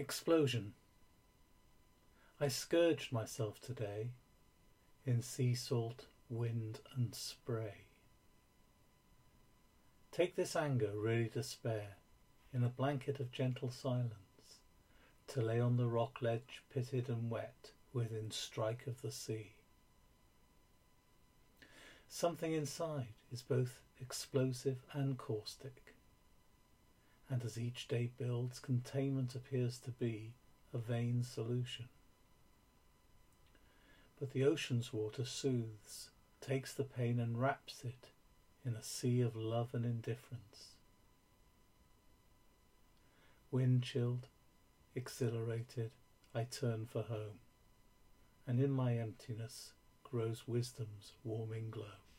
Explosion. I scourged myself today in sea salt, wind and spray. Take this anger ready to spare in a blanket of gentle silence, to lay on the rock ledge pitted and wet within strike of the sea. Something inside is both explosive and caustic, and as each day builds, containment appears to be a vain solution. But the ocean's water soothes, takes the pain and wraps it in a sea of love and indifference. Wind-chilled, exhilarated, I turn for home, and in my emptiness grows wisdom's warming glow.